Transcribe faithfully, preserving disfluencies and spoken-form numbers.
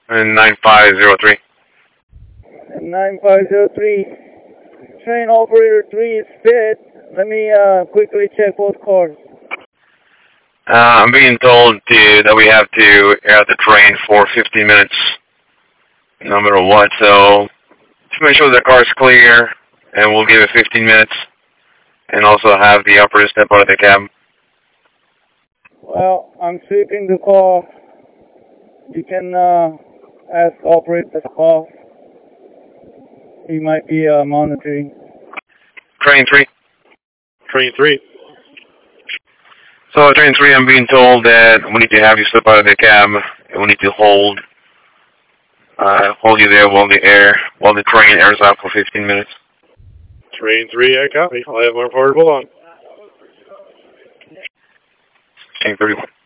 And nine five zero three. nine five zero three. Train operator three is fit. Let me uh, quickly check both cars. Uh, I'm being told to, that we have to air the train for fifteen minutes, no matter what. So, to make sure the car's clear, and we'll give it fifteen minutes, and also have the operator step out of the cab. Well, I'm sweeping the call. You can uh, ask operator to call. He might be uh, monitoring. Train three. Train three. So, train three, I'm being told that we need to have you step out of the cab, and we need to hold, uh, hold you there while the air, while the train airs out for fifteen minutes. Train three, I copy. I'll have my portable on. Train thirty-one.